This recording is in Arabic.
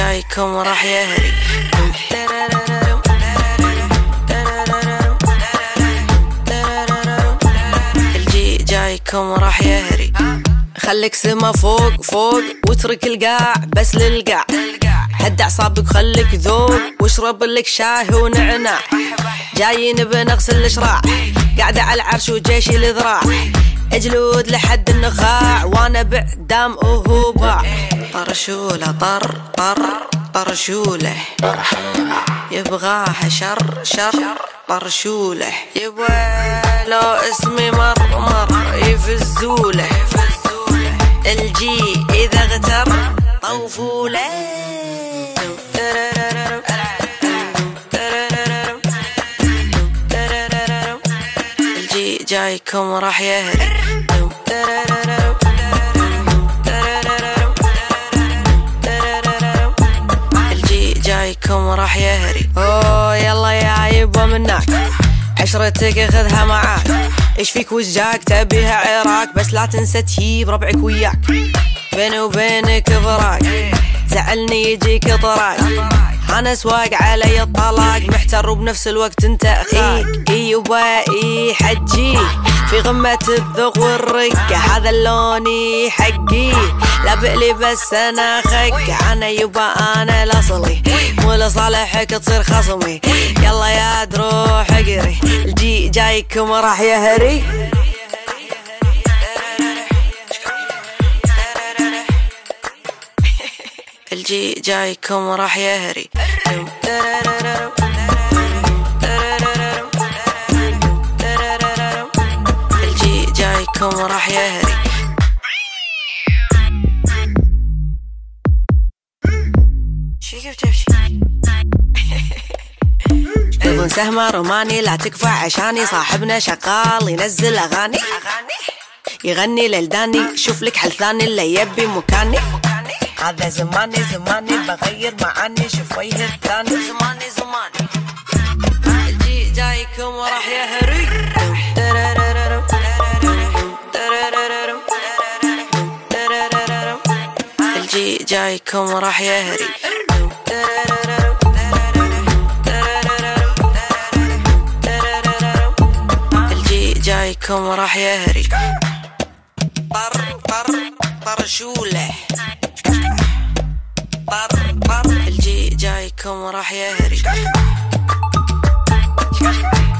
جايكم راح يهري. الجي جايكم راح يهري. خليك سما فوق فوق واترك القاع بس للقاع. هد اعصابك خليك ذوق واشرب لك شاي ونعناع. جايين بنغسل الاشراع قاعدة على العرش وجيشي الذراع. اجلود لحد النخاع وانا بعدام وهو باع. طرشوله طرشوله يبغاها شر طرشوله. يبغى لو اسمي مر يفزوله. الجي اذا اغتر طوفوله. الجي جايكم راح يهري. الجي جايكم راح يهري. اوه يلا يا يبا منك عشرتك خذها معاك. ايش فيك وجاك تبيها عراك بس لا تنسى تهيب ربعك وياك. بيني وبينك فراق زعلني يجيك طراق. انا سواق علي الطلاق محتر وبنفس الوقت انت اخاك. ايوه حجي في غمة الذوق والرقة. هذا اللوني حقي لا بقلي بس انا خق. انا يبا انا الاصلي مو لصالحك تصير خصمي. يلا يا تروح اقري. الجي جايكم راح يهري. الجي جايكم راح يهري. الجي جايكم راح يهري. تبون سهمة روماني لا تكفى عشاني. صاحبنا شغال ينزل اغاني يغني للداني. شوف لك حل ثاني اللي يبي مكاني. هذا زماني بغير معاني. شوف وجه الثاني زماني. الجي جايكم راح يهري. الجي جايكم راح يهري. الجي جايكم راح يهري. طرشوله الجي جايكم راح يهري.